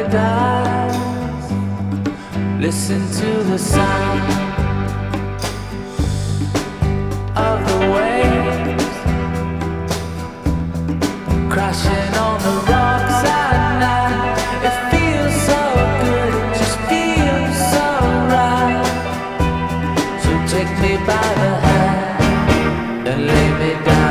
paradise. Listen to the sound of the waves crashing on the rocks at night. It feels so good, it just feels so right. So take me by the hand and lay me down.